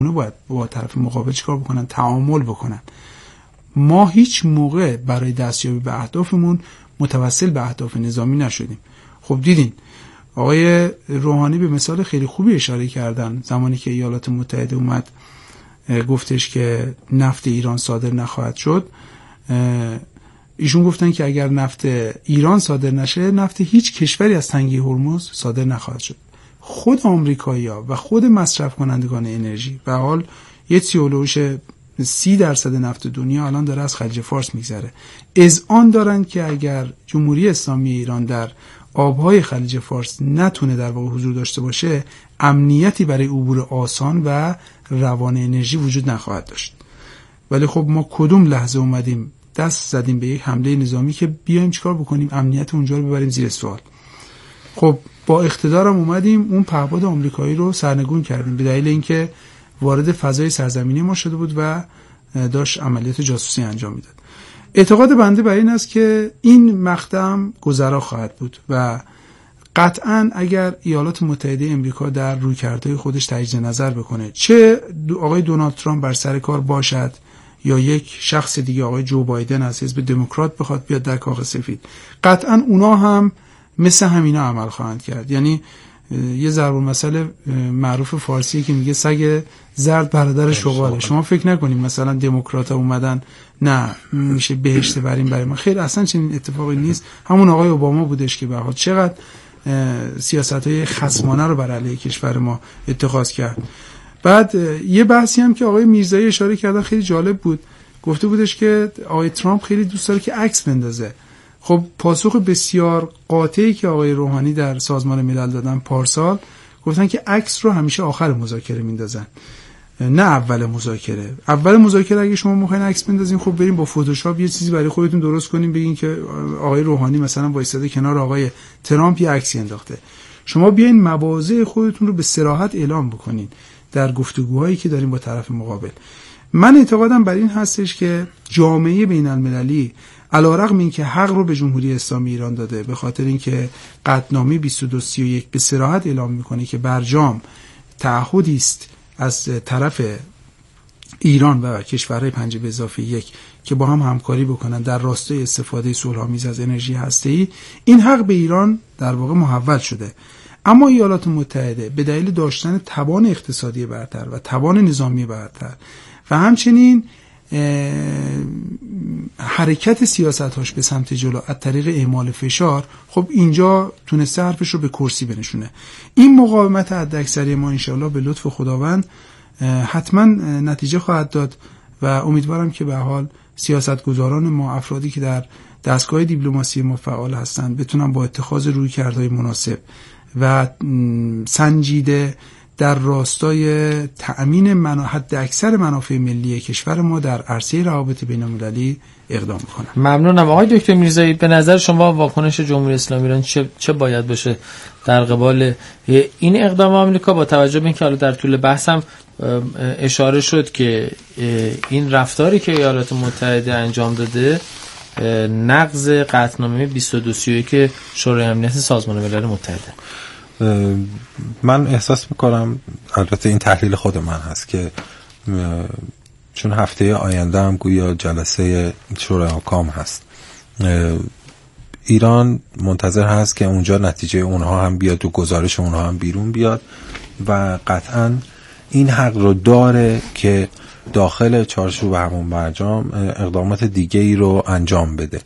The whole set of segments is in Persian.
باید با طرف مقابل چیکار بکنن؟ تعامل بکنن. ما هیچ موقع برای دستیابی به اهدافمون متوسل به اهداف نظامی نشدیم. خب دیدین آقای روحانی به مثال خیلی خوبی اشاره کردن زمانی که ایالات متحده اومد گفتش که نفت ایران صادر نخواهد شد. ایشون گفتن که اگر نفت ایران صادر نشه نفت هیچ کشوری از تنگه هرمز صادر نخواهد شد. خود آمریکایی‌ها و خود مصرف کنندگان انرژی و حال یه تیولوژ 30% نفت دنیا الان داره از خلیج فارس میگذره. اذعان دارن که اگر جمهوری اسلامی ایران در آبهای خلیج فارس نتونه در واقع حضور داشته باشه، امنیتی برای عبور آسان و روان انرژی وجود نخواهد داشت. ولی خب ما کدوم لحظه اومدیم دست زدیم به یک حمله نظامی که بیایم چیکار بکنیم؟ امنیت اونجا رو ببریم زیر سوال. خب با اقتدارم اومدیم اون پهپاد آمریکایی رو سرنگون کردیم به دلیل اینکه وارد فضای سرزمینی ما شده بود و داشت عملیات جاسوسی انجام میداد. اعتقاد بنده بر این است که این مقطع گذرا خواهد بود و قطعاً اگر ایالات متحده امریکا در رویکردهای خودش تجدید نظر بکنه، چه آقای دونالد ترامپ بر سر کار باشد یا یک شخص دیگه آقای جو بایدن از حزب دموکرات بخواد بیاد در کاخ سفید، قطعاً اونا هم مثل همینا عمل خواهند کرد. یعنی یه ضرب المثل معروف فارسی که میگه سگ زرد برادر شغاله. شما فکر نکنید مثلا دموکرات‌ها اومدن نه میشه بهشت بریم برای ما، خیر اصلا چنین اتفاقی نیست. همون آقای اوباما بودش که به حال چقدر سیاست‌های خصمانه رو بر علیه کشور ما اتخاذ کرد. بعد یه بحثی هم که آقای میرزایی اشاره کردن خیلی جالب بود، گفته بودش که آقای ترامپ خیلی دوست داره که عکس بندازه. خب پاسخ بسیار قاطعی که آقای روحانی در سازمان ملل دادن پارسال، گفتن که عکس رو همیشه آخر مذاکره میندازن نه اول مذاکره. اول مذاکره اگه شما میخواین عکس بندازین خب بریم با فتوشاپ یه چیزی برای خودتون درست کنین، بگین که آقای روحانی مثلا وایساده کنار آقای ترامپ یه عکسی انداخته. شما بیاین مواضع خودتون رو به صراحت اعلام بکنین در گفتگوهایی که داریم با طرف مقابل. من اعتقادم بر این هستش که جامعه بین المللی علیرغم اینکه حق رو به جمهوری اسلامی ایران داده، به خاطر اینکه قطعنامه 2231 به صراحت اعلام میکنه که برجام تعهدی است از طرف ایران و کشورهای 5+1 که با هم همکاری بکنن در راستای استفاده صلح‌آمیز از انرژی هسته‌ای، این حق به ایران در واقع محول شده. اما ایالات متحده به دلیل داشتن توان اقتصادی برتر و توان نظامی برتر و همچنین حرکت سیاست‌هاش به سمت جلو از طریق اعمال فشار، خب اینجا تونسته حرفش رو به کرسی بنشونه. این مقاومت حداکثری ما انشاءالله به لطف خداوند حتما نتیجه خواهد داد و امیدوارم که به حال سیاستگزاران ما، افرادی که در دستگاه دیپلماسی ما فعال هستند، بتونن با اتخاذ رویکردهای مناسب و سنجیده در راستای تأمین حد اکثر منافع ملی کشور ما در عرصه روابط بین‌المللی اقدام کنند. ممنونم آقای دکتر میرزایی. به نظر شما واکنش جمهوری اسلامی ایران چه باید باشه در قبال این اقدام آمریکا، با توجه به اینکه حالا در طول بحثم اشاره شد که این رفتاری که ایالات متحده انجام داده نقض قطعنامه 2231 شورای امنیت سازمان ملل متحده؟ من احساس میکنم، البته این تحلیل خود من هست، که چون هفته آینده هم گویا جلسه شورای حکام هست، ایران منتظر هست که اونجا نتیجه اونها هم بیاد و گزارش اونها هم بیرون بیاد و قطعا این حق رو داره که داخل چارچوب همون برجام اقدامات دیگه ای رو انجام بده.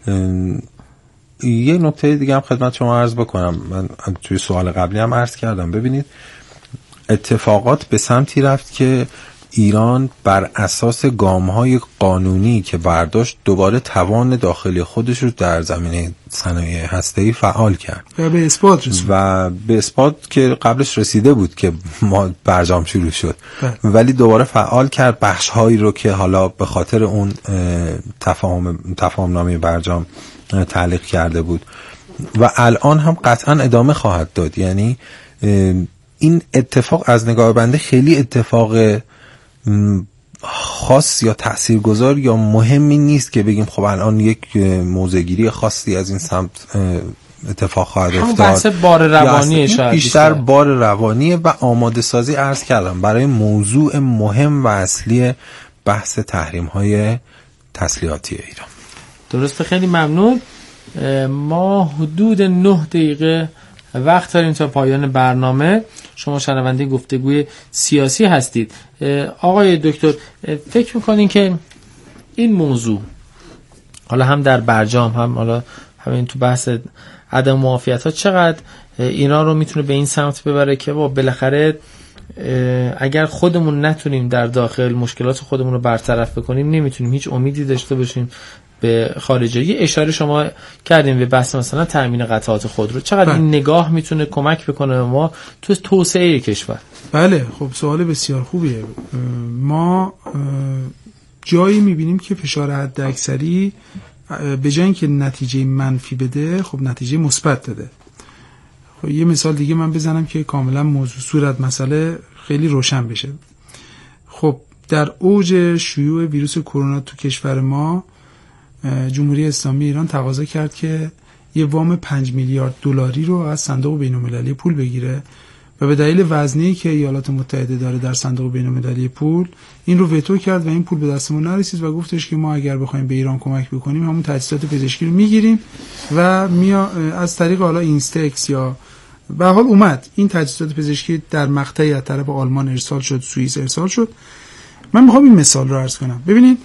یه نکته دیگه هم خدمت شما عرض بکنم، من توی سوال قبلی هم عرض کردم. ببینید اتفاقات به سمتی رفت که ایران بر اساس گام‌های قانونی که برداشت دوباره توان داخلی خودش رو در زمینه صنایع هسته‌ای فعال کرد و به اثبات رسید و به اثبات که قبلش رسیده بود که ما برجام شروع شد ولی دوباره فعال کرد بخش‌هایی رو که حالا به خاطر اون تفاهم نامه برجام تعلیق کرده بود و الان هم قطعا ادامه خواهد داد. یعنی این اتفاق از نگاه بنده خیلی اتفاق خاص یا تاثیرگذار یا مهمی نیست که بگیم خب الان یک موضع‌گیری خاصی از این سمت اتفاق خواهد افتاد. بحث بار روانی شاید بیشتر بار روانیه و آماده سازی عرض کردم برای موضوع مهم و اصلی بحث تحریم های تسلیحاتی ایران. درسته، خیلی ممنون. ما حدود 9 دقیقه وقت داریم تا پایان برنامه. شما شنونده گفتگوی سیاسی هستید. آقای دکتر، فکر میکنین که این موضوع حالا هم در برجام هم حالا همین تو بحث عدم موافقت ها چقدر ایران رو میتونه به این سمت ببره که بالاخره اگر خودمون نتونیم در داخل مشکلات خودمون رو برطرف بکنیم نمیتونیم هیچ امیدی داشته باشیم به خارجه. یه اشاره شما کردیم به بحث مثلا تامین قطعات خودرو، چقدر این نگاه میتونه کمک بکنه ما تو توسعه کشور؟ بله، خب سوال بسیار خوبیه. ما جایی میبینیم که فشار حداکثری به جای اینکه نتیجه منفی بده خب نتیجه مثبت داده. خب یه مثال دیگه من بزنم که کاملا موضوع صورت مسئله خیلی روشن بشه. خب در اوج شیوع ویروس کرونا تو کشور ما جمهوری اسلامی ایران تقاضا کرد که یه وام 5 میلیارد دلاری رو از صندوق بین‌المللی پول بگیره و به دلیل وزنه‌ای که ایالات متحده داره در صندوق بین‌المللی پول این رو وتو کرد و این پول به دستمون نرسید و گفتش که ما اگر بخوایم به ایران کمک بکنیم همون تجهیزات پزشکی رو میگیریم و از طریق حالا اینستکس یا به حال اومد این تجهیزات پزشکی در مقطعی از طرف آلمان ارسال شد، سوئیس ارسال شد. من میخوام این مثال رو عرض کنم. ببینید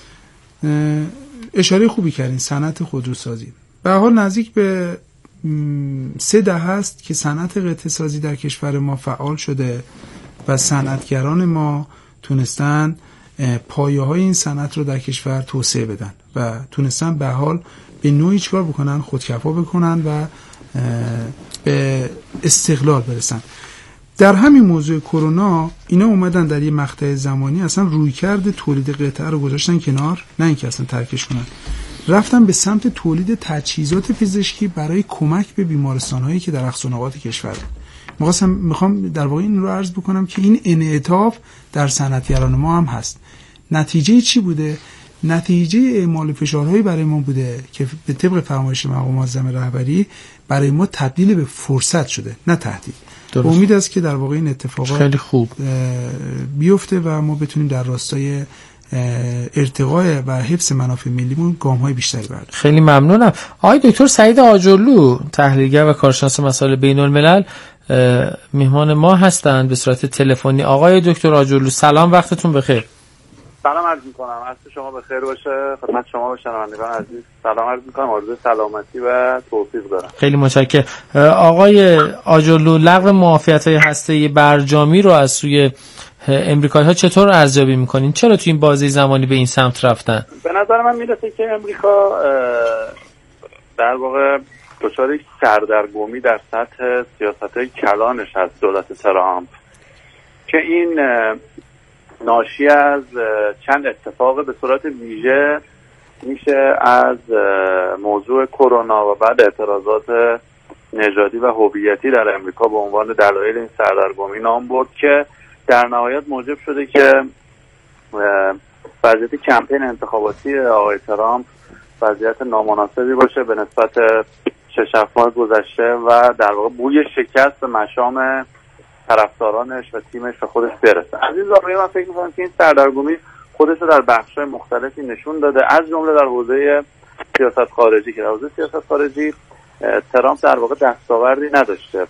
اشاره خوبی کردین صنعت خودروسازی. به حال نزدیک به 3 دهه است که صنعت قطعه سازی در کشور ما فعال شده و صنعتگران ما تونستن پایه‌های این صنعت رو در کشور توسعه بدن و تونستن به حال به نوعی چیکار بکنن، خودکفا بکنن و به استقلال برسن. در همین موضوع کرونا اینا اومدن در یه مقطع زمانی اصلا رویکرد تولید قطعه رو گذاشتن کنار، نه اینکه اصلا ترکش کنن، رفتن به سمت تولید تجهیزات پزشکی برای کمک به بیمارستان‌هایی که در اقصانقاط کشور. میخوام در واقع این رو عرض بکنم که این انعطاف در صنعتگران ما هم هست. نتیجه چی بوده؟ نتیجه اعمال فشارهایی برای ما بوده که به طبق فرمایش مقام معظم رهبری برای ما تبدیل به فرصت شده، نه تهدید. امید است که در واقع این اتفاقات خیلی خوب بیفته و ما بتونیم در راستای ارتقاء و حفظ منافع ملیمون گام‌های بیشتری برداریم. خیلی ممنونم. آقای دکتر سعید آجرلو، تحلیلگر و کارشناس مسائل بین‌الملل، مهمان ما هستند به صورت تلفنی. آقای دکتر آجرلو سلام، وقتتون بخیر. سلام عرض می‌کنم، عصر شما بخیر باشه. خدمت شما و شنوندگان عزیز سلام عرض می‌کنم. آرزوی سلامتی و توفیق دارم. خیلی متشکرم. آقای آجرلو، لغو موافقت‌های هسته‌ای برجامی رو از سوی امریکایی‌ها چطور ارزیابی می‌کنین؟ چرا تو این بازه زمانی به این سمت رفتن؟ به نظر من میرسه که امریکا در واقع دچار یک سردرگمی در سطح سیاست‌های کلانش از دولت ترامپ که این ناشی از چند اتفاق به صورت ویژه میشه از موضوع کرونا و بعد اعتراضات نژادی و هویتی در امریکا به عنوان دلایل این سردرگمی نام برد که در نهایت موجب شده که وضعیت کمپین انتخاباتی آقای ترامپ وضعیت نامناسبی باشه به نسبت 6 ماه گذشته و در واقع بوی شکست به مشام طرفدارانش و تیمش و خودش برسه. از این زاویه من فکر می‌کنم که این سردرگمی خودش رو در بخش‌های مختلفی نشون داده، از جمله در حوزه سیاست خارجی که در حوزه سیاست خارجی ترامپ در واقع دستاوردی نداشته.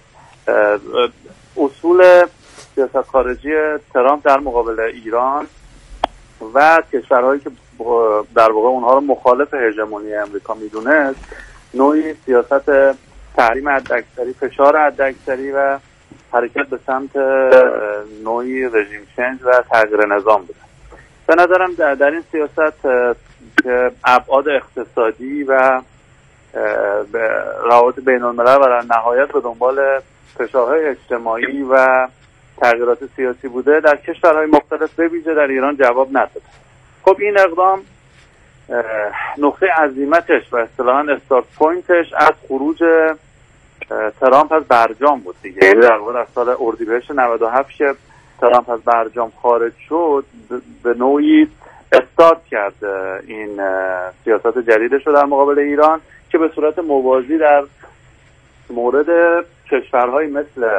اصول سیاست خارجی ترامپ در مقابل ایران و کشورهایی که در واقع اونها رو مخالف هژمونی امریکا میدونست نوعی سیاست تحریم حداکثری، فشار حداکثری و حرکت به سمت نوعی رژیم چنج و تغییر نظام بوده. به نظرم در این سیاست که ابعاد اقتصادی و روابط بین الملل و در نهایت به دنبال فشارهای اجتماعی و تغییرات سیاسی بوده در کشورهای مختلف به ویژه در ایران جواب نداده. خب این اقدام نقطه عزیمتش و اصطلاحاً استارت پوینتش از خروج ترامپ از برجام بود دیگه. در واقع در سال اردیبهشت 97 که ترامپ از برجام خارج شد به نوعی استارت کرد این سیاست جدیدش رو در مقابل ایران که به صورت موازی در مورد کشورهای مثل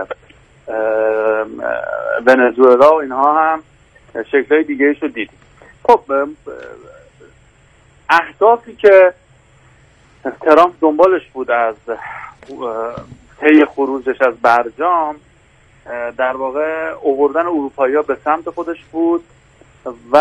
ونزوئلا و اینها هم شکل‌های دیگه‌ایش رو دیدیم. خب اهدافی که ترامپ دنبالش بود از طی خروجش از برجام در واقع آوردن اروپایی‌ها به سمت خودش بود و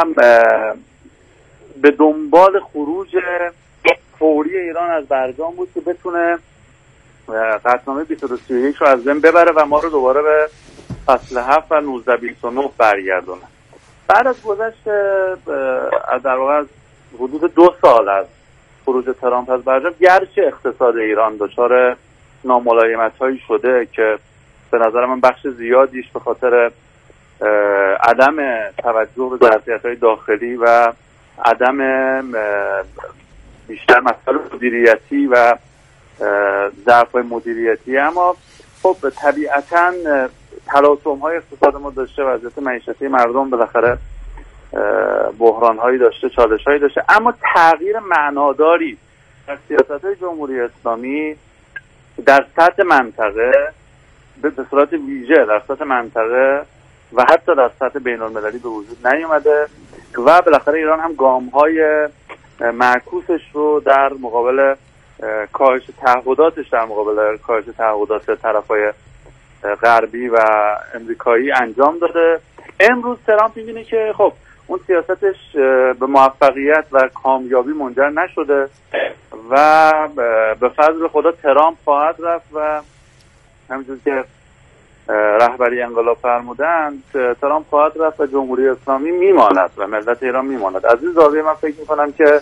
به دنبال خروج فوری ایران از برجام بود که بتونه قطعنامه 2231 رو از بین ببره و ما رو دوباره به فصل 7 و 1929 برگردونه. بعد از گذشت در واقع از حدود 2 سال از خروج ترامپ از برجام، گرچه اقتصاد ایران دچار ناملایمت‌هایی شده که به نظر من بخش زیادیش به خاطر عدم توجه به ظرفیت‌های داخلی و عدم بیشتر مسائل مدیریتی و ضعف‌های مدیریتی، اما خب طبیعتاً تلاطم‌های اقتصاد ما داشته، وضعیت معیشتی مردم بالاخره بحران‌هایی داشته، چالش‌هایی داشته، اما تغییر معناداری در سیاست‌های جمهوری اسلامی در سطح منطقه به صورت ویژه در سطح منطقه و حتی در سطح بین‌المللی به وجود نیومده و بالاخره ایران هم گام‌های معکوسش رو در مقابل کاهش تعهداتش، در مقابل کاهش تعهدات طرفای غربی و امریکایی انجام داده. امروز ترامپ می‌بینه که خب اون سیاستش به موفقیت و کامیابی منجر نشده و به فضل خدا ترامپ خواهد رفت و همینجور که رهبری انقلاب فرمودند ترامپ خواهد رفت و جمهوری اسلامی میماند و ملت ایران میماند. از این زاویه من فکر میکنم که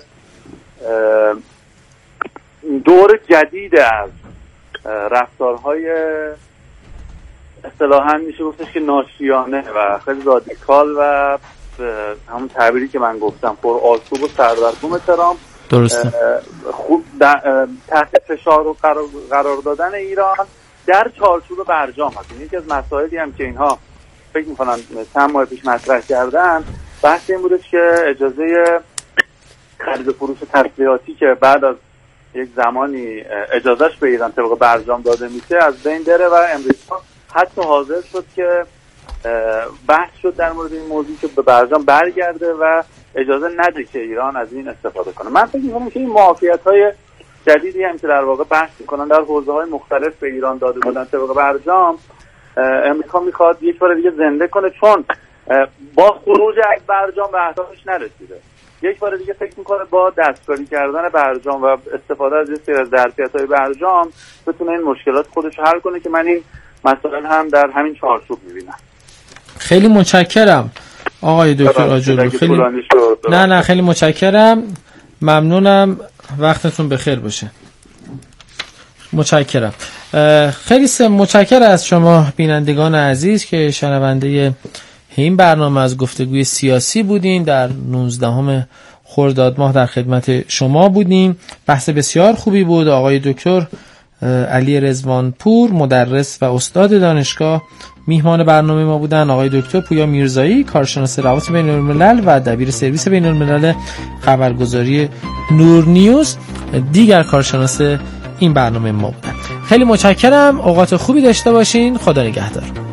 دور جدید از رفتارهای اصطلاحاً میشه گفتش که ناشیانه و خیلی رادیکال و همون تعبیری که من گفتم پر آشوب و سردرگم ترامپ درسته خوب تحت فشار و قرار دادن ایران در چارچوب برجام هست. یکی از مسائلی هم که اینها فکر میکنن چند ماه پیش مطرح کردن بحث این بودش که اجازه خرید و فروش تسلیحاتی که بعد از یک زمانی اجازهش به ایران طبق برجام داده میشه از بین بره و امریکا حتی حاضر شد که بحث شد در مورد این موضوع که به برجام برگرده و اجازه نده که ایران از این استفاده کنه. من فکر می‌کنم که این معافیت‌های جدیدی هم که در واقع بحث می‌کنن در حوزه‌های مختلف به ایران داده بودن طبق برجام، امریکا می‌خواد یک بار دیگه زنده کنه، چون با خروج از برجام به اهدافش نرسیده. یک بار دیگه فکر می‌کنه با دستکاری کردن برجام و استفاده از سری از ظرفیت‌های برجام بتونه این مشکلات خودش حل کنه که من این مسائل هم در همین چارچوب می‌بینم. خیلی متشکرم آقای دکتر آجرلو. نه خیلی متشکرم، ممنونم، وقتتون بخیر باشه. متشکرم. خیلی متشکرم از شما بینندگان عزیز که شنونده این برنامه از گفتگوی سیاسی بودین. در 19 خرداد ماه در خدمت شما بودیم. بحث بسیار خوبی بود. آقای دکتر علی رضوانپور مدرس و استاد دانشگاه میهمان برنامه ما بودن. آقای دکتر پویا میرزایی کارشناس روابط بین الملل و دبیر سرویس بین الملل خبرگزاری نور نیوز دیگر کارشناس این برنامه ما بودن. خیلی متشکرم، اوقات خوبی داشته باشین. خدا نگهدار.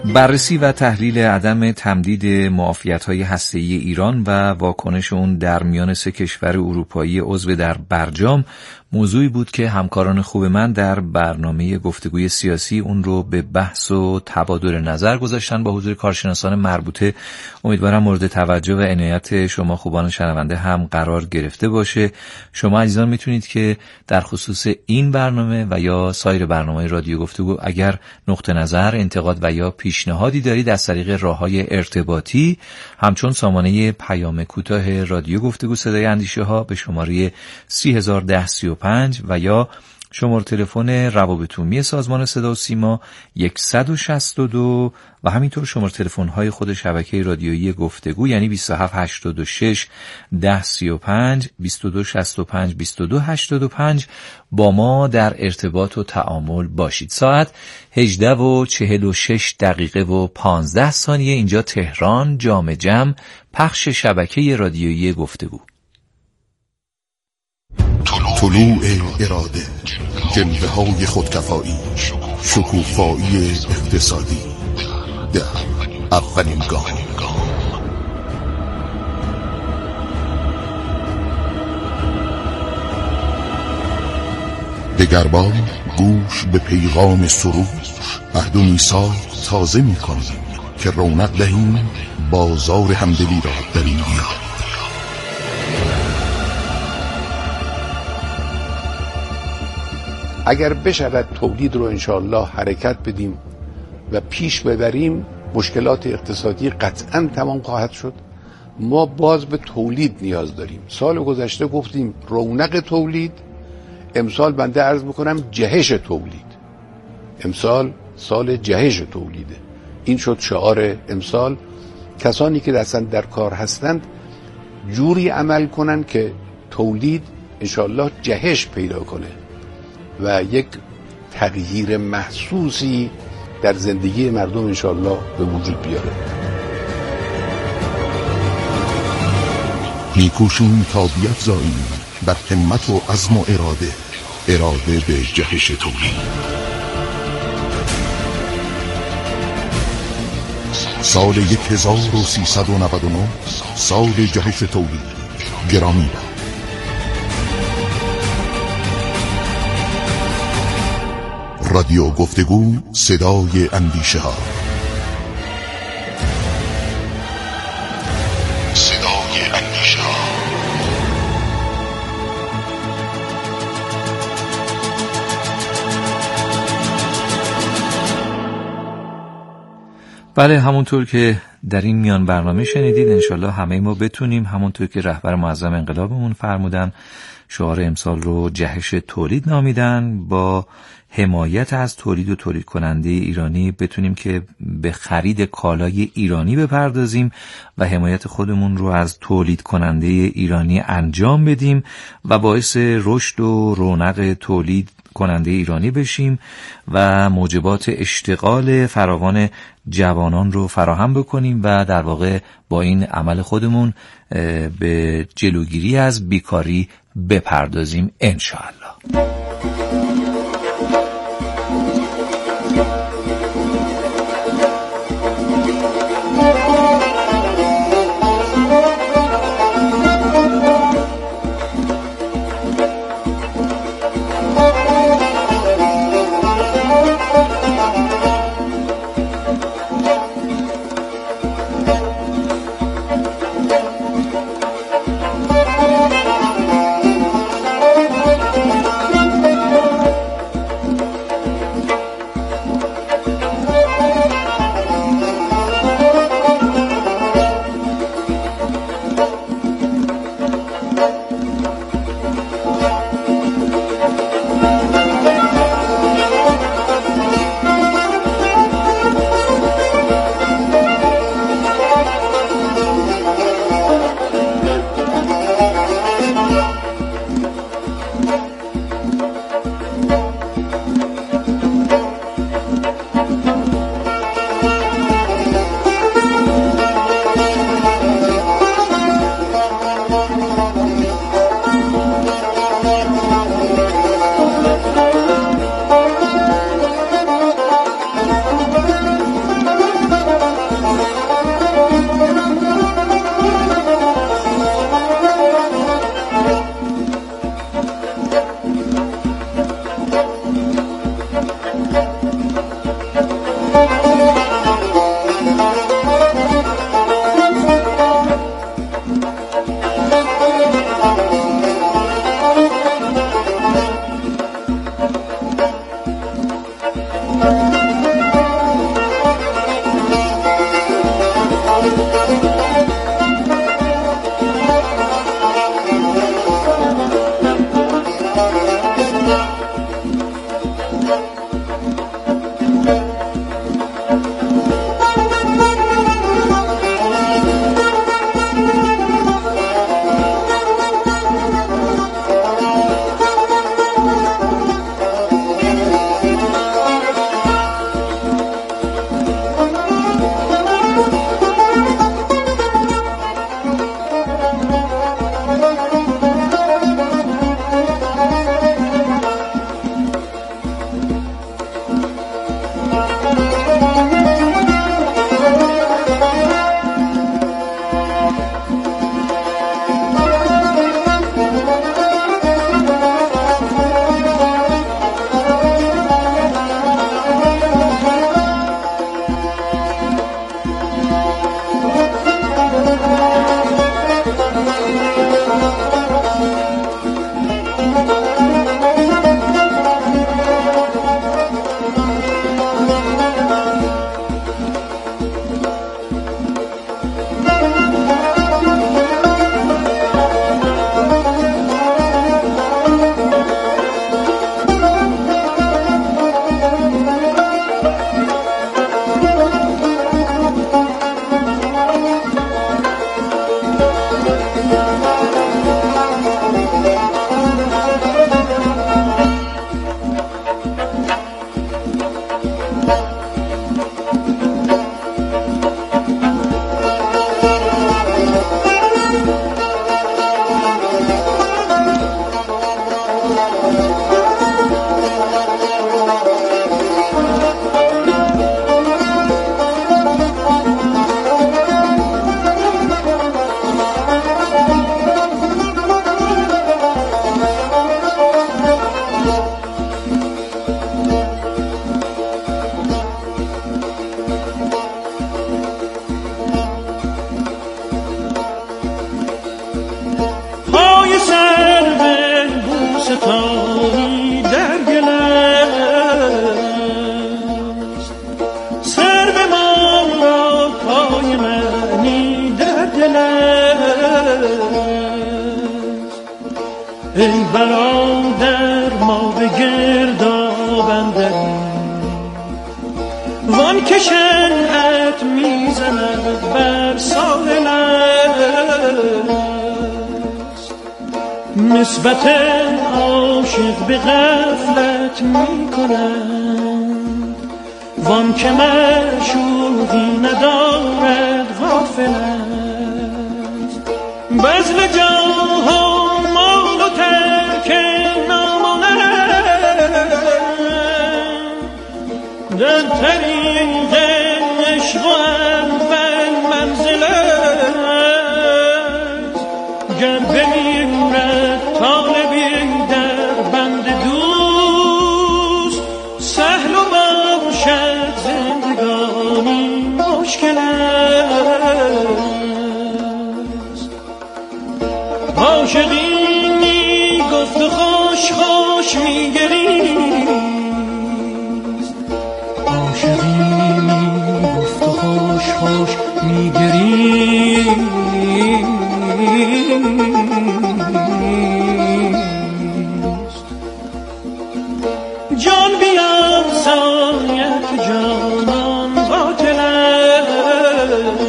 بررسی و تحلیل عدم تمدید معافیت‌های هسته‌ای ایران و واکنش اون در میان 3 کشور اروپایی عضو در برجام موضوعی بود که همکاران خوب من در برنامه گفتگوی سیاسی اون رو به بحث و تبادل نظر گذاشتن با حضور کارشناسان مربوطه. امیدوارم مورد توجه و عنایت شما خوبان شنونده هم قرار گرفته باشه. شما عزیزان میتونید که در خصوص این برنامه و یا سایر برنامه‌های رادیو گفتگو اگر نقطه نظر، انتقاد و یا پیشنهادی دارید از طریق راه‌های ارتباطی همچون سامانه پیام کوتاه رادیو گفتگو صدای اندیشه ها به شماره 301035 و یا شماره تلفن روابط عمومی سازمان صدا و سیما 162 و همینطور شماره تلفن های خود شبکه رادیویی گفتگو یعنی 2786 1035 2265 2285 با ما در ارتباط و تعامل باشید. ساعت 18:46 دقیقه و 15 ثانیه اینجا تهران، جام جم، پخش شبکه رادیویی گفتگو. طلوع اراده، جنبه های خودکفایی، شکوفایی اقتصادی، در اولین گام. دگربار گوش به پیغام سرود، عهد و میثاق تازه می‌کنیم که رونق دهیم بازار همدلی را در این دیار. اگر بشود تولید رو انشاءالله حرکت بدیم و پیش ببریم، مشکلات اقتصادی قطعاً تمام خواهد شد. ما باز به تولید نیاز داریم. سال گذشته گفتیم رونق تولید، امسال بنده عرض میکنم جهش تولید. امسال سال جهش تولیده. این شد شعار امسال. کسانی که اصلا در کار هستند جوری عمل کنن که تولید انشاءالله جهش پیدا کنه و یک تغییر محسوسی در زندگی مردم انشاءالله به وجود بیاره. میکوشیم تا بیفزاییم بر همت و عزم و اراده به جهش تولید. سال 1399 سال جهش تولید گرامی باد. رادیو گفتگو، صدای اندیشه ها. صدای اندیشه ها. بله، همونطور که در این میان برنامه شنیدید انشالله همه ما بتونیم همونطور که رهبر معظم انقلابمون فرمودن شعار امسال رو جهش تولید نامیدن، با حمایت از تولید و تولید کننده ایرانی بتونیم که به خرید کالای ایرانی بپردازیم و حمایت خودمون رو از تولید کننده ایرانی انجام بدیم و باعث رشد و رونق تولید کننده ایرانی بشیم و موجبات اشتغال فراوان جوانان رو فراهم بکنیم و در واقع با این عمل خودمون به جلوگیری از بیکاری بپردازیم انشاءالله. ای برادر ما به گرداب اندریم، وان که شنعت میزند بر ساحل است، نسبت عاشق به غفلت میکنند، وان که معشوقی ندارد غافل است. بذل جاه مال و ترک نامانند در طریق عشق و اول منزل است. گر بمیرد طالبی در بند دوست، سهل و باشد زندگانی مشکل است. عاشقی گفت و خوش خوش میگریست، عاشقی گفت و خوش خوش میگریست. جان بیاد سایت جانان باطل است.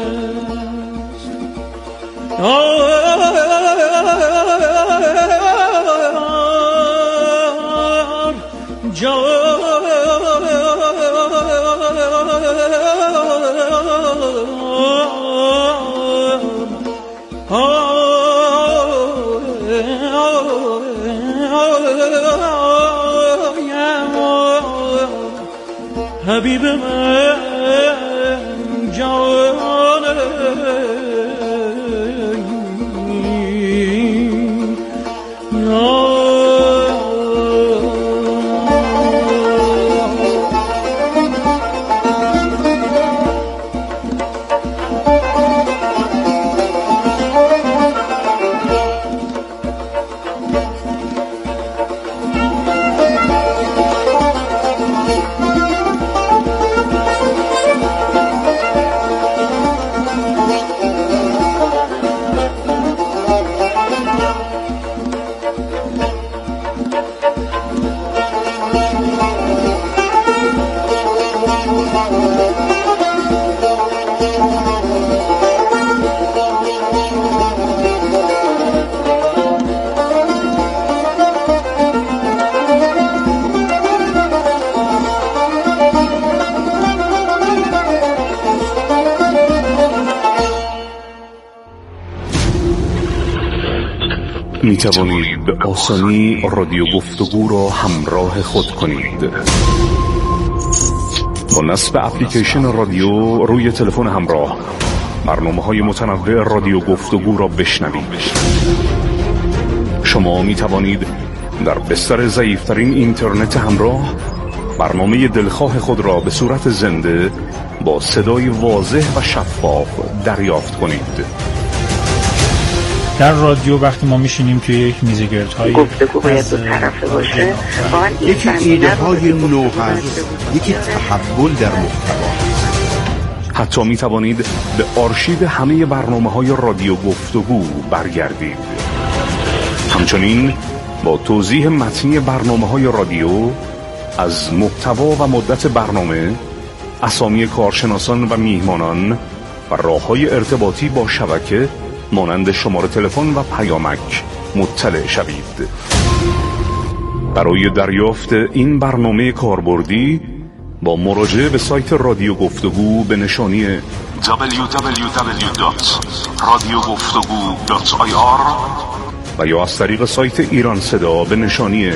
حبیب من جان می توانید به آسانی رادیو گفتگو را همراه خود کنید. با نصب اپلیکیشن رادیو روی تلفن همراه برنامه‌های متنوع رادیو گفتگو را بشنوید. شما می توانید در بستر ضعیف‌ترین اینترنت همراه برنامه دلخواه خود را به صورت زنده با صدای واضح و شفاف دریافت کنید. در رادیو وقتی ما میشینیم توی یک میزگردهای گفتگو باید دو طرفه باشه، یکی ایده های نو هست، یکی تحول در محتوا. حتی می توانید به آرشیو همه برنامه‌های رادیو گفتگو برگردید. همچنین با توضیح متنی برنامه‌های رادیو از محتوا و مدت برنامه، اسامی کارشناسان و میهمانان و راه‌های ارتباطی با شبکه مانند شماره تلفن و پیامک مطلع شوید. برای دریافت این برنامه کاربردی با مراجعه به سایت رادیو گفتگو به نشانی www.radiogoftogu.ir و یا از طریق سایت ایران صدا به نشانی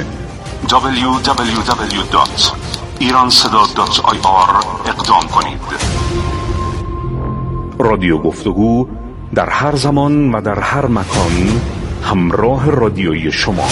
www.iranseda.ir اقدام کنید. رادیو گفتگو در هر زمان و در هر مکان همراه رادیویی شما.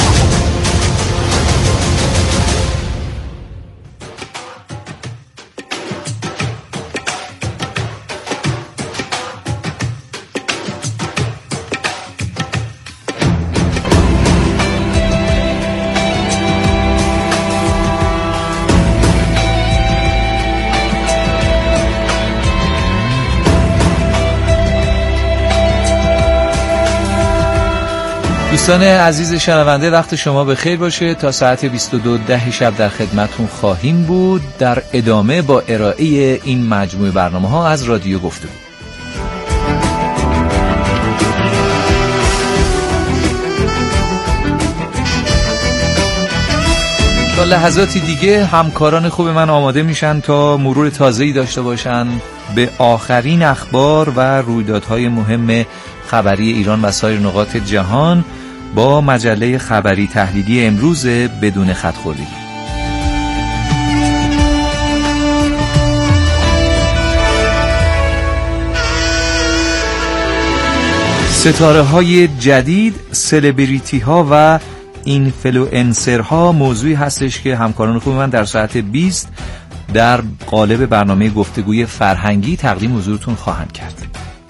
دوستان عزیز شنونده، وقت شما به خیر باشه. تا ساعت 22:10 شب در خدمتتون خواهیم بود در ادامه با ارائه این مجموعه برنامه‌ها از رادیو گفتگو. تا لحظاتی دیگه همکاران خوب من آماده میشن تا مرور تازه‌ای داشته باشن به آخرین اخبار و رویدادهای مهم خبری ایران و سایر نقاط جهان با مجله خبری تحلیلی امروز بدون خط‌خوردگی. ستاره‌های جدید، سلبریتی‌ها و اینفلوئنسرها موضوعی هستش که همکاران خوب من در ساعت 20 در قالب برنامه گفتگوی فرهنگی تقدیم حضورتون خواهند کرد.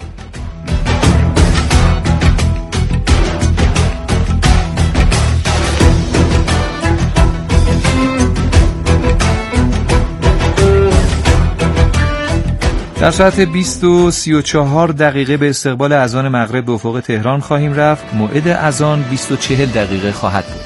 در ساعت 20:34 به استقبال اذان مغرب به افق تهران خواهیم رفت. موعد اذان 20:40 خواهد بود.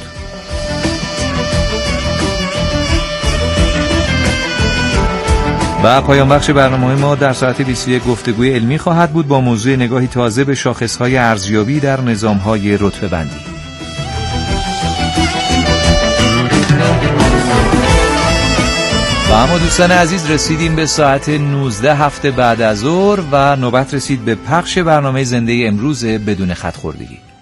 و پایان بخش برنامه ما در ساعت 21 گفتگوی علمی خواهد بود با موضوع نگاهی تازه به شاخصهای ارزیابی در نظامهای رتبه بندی. و اما دوستان عزیز رسیدیم به ساعت 19 هفته بعد از ظهر و نوبت رسید به پخش برنامه زنده امروز بدون خط‌خوردگی.